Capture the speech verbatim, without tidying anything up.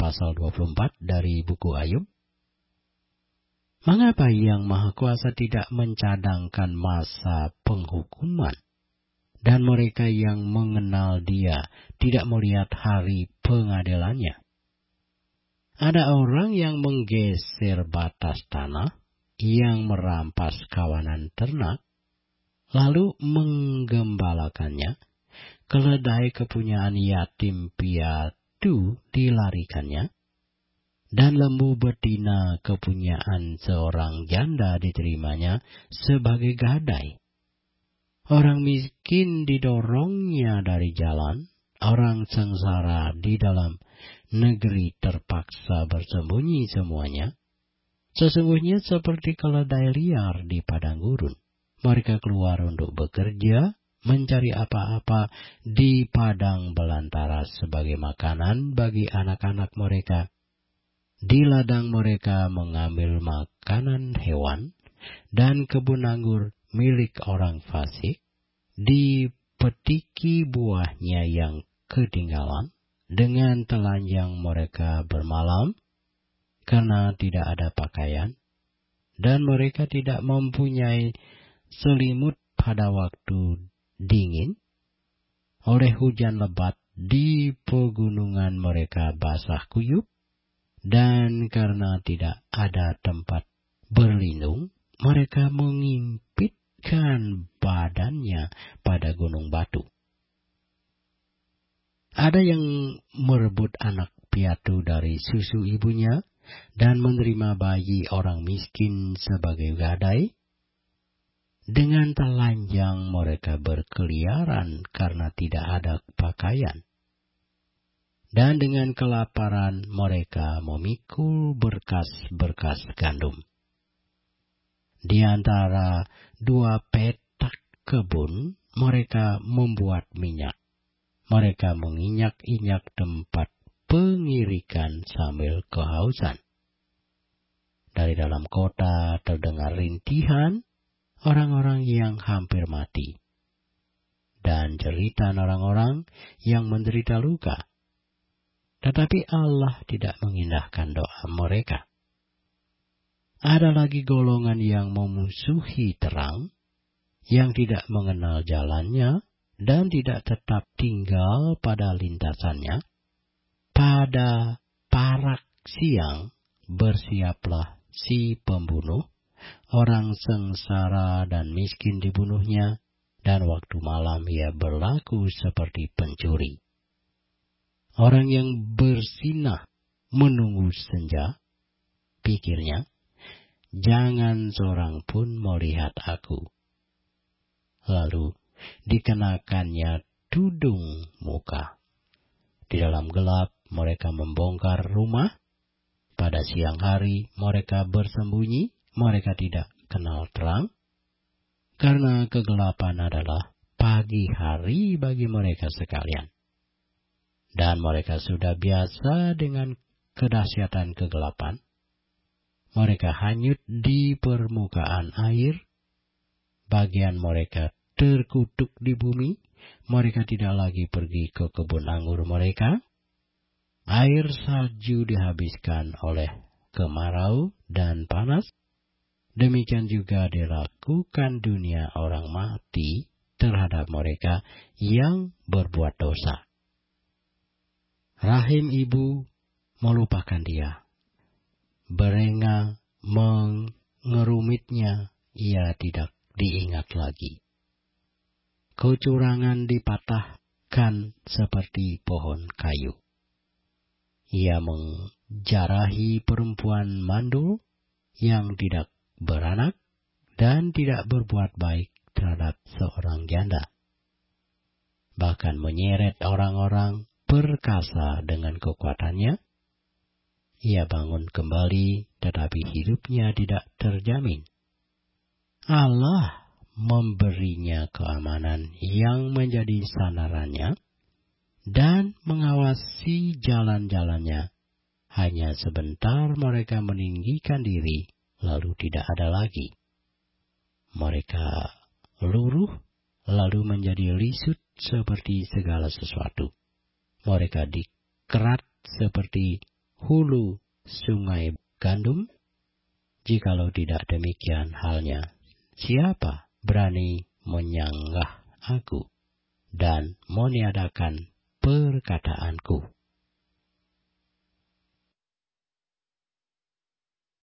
pasal dua puluh empat dari buku Ayub. Mengapa Yang Maha Kuasa tidak mencadangkan masa penghukuman? Dan mereka yang mengenal Dia tidak melihat hari pengadilannya. Ada orang yang menggeser batas tanah, yang merampas kawanan ternak, lalu menggembalakannya, keledai kepunyaan yatim piatu dilarikannya, dan lembu betina kepunyaan seorang janda diterimanya sebagai gadai. Orang miskin didorongnya dari jalan, orang sengsara di dalam negeri terpaksa bersembunyi semuanya. Sesungguhnya seperti keledai liar di padang gurun. Mereka keluar untuk bekerja, mencari apa-apa di padang belantara sebagai makanan bagi anak-anak mereka. Di ladang mereka mengambil makanan hewan, dan kebun anggur milik orang fasik, dipetiki buahnya yang ketinggalan, dengan telanjang mereka bermalam, karena tidak ada pakaian, dan mereka tidak mempunyai selimut pada waktu dingin. Oleh hujan lebat di pegunungan mereka basah kuyup, dan karena tidak ada tempat berlindung, mereka mengimpitkan badannya pada gunung batu. Ada yang merebut anak piatu dari susu ibunya, dan menerima bayi orang miskin sebagai gadai. Dengan telanjang mereka berkeliaran karena tidak ada pakaian. Dan dengan kelaparan mereka memikul berkas-berkas gandum. Di antara dua petak kebun, mereka membuat minyak. Mereka menginjak-injak tempat pengirikan sambil kehausan. Dari dalam kota terdengar rintihan orang-orang yang hampir mati, dan jeritan orang-orang yang menderita luka. Tetapi Allah tidak mengindahkan doa mereka. Ada lagi golongan yang memusuhi terang, yang tidak mengenal jalannya, dan tidak tetap tinggal pada lintasannya. Pada parak siang bersiaplah si pembunuh, orang sengsara dan miskin dibunuhnya, dan waktu malam ia berlaku seperti pencuri. Orang yang bersinah menunggu senja, pikirnya, jangan seorang pun melihat aku. Lalu dikenakannya tudung muka. Di dalam gelap mereka membongkar rumah. Pada siang hari mereka bersembunyi, mereka tidak kenal terang. Karena kegelapan adalah pagi hari bagi mereka sekalian. Dan mereka sudah biasa dengan kedahsyatan kegelapan. Mereka hanyut di permukaan air. Bagian mereka terkutuk di bumi. Mereka tidak lagi pergi ke kebun anggur mereka. Air salju dihabiskan oleh kemarau dan panas. Demikian juga dilakukan dunia orang mati terhadap mereka yang berbuat dosa. Rahim ibu melupakan dia. Berenga mengerumitnya, ia tidak diingat lagi. Kecurangan dipatahkan seperti pohon kayu. Ia menjarahi perempuan mandul yang tidak beranak dan tidak berbuat baik terhadap seorang janda. Bahkan menyeret orang-orang perkasa dengan kekuatannya. Ia bangun kembali, tetapi hidupnya tidak terjamin. Allah memberinya keamanan yang menjadi sandarannya dan mengawasi jalan-jalannya. Hanya sebentar mereka meninggikan diri, lalu tidak ada lagi. Mereka luruh, lalu menjadi lisut seperti segala sesuatu. Mereka dikerat seperti hulu sungai gandum? Jikalau tidak demikian halnya, siapa berani menyanggah aku dan meniadakan perkataanku?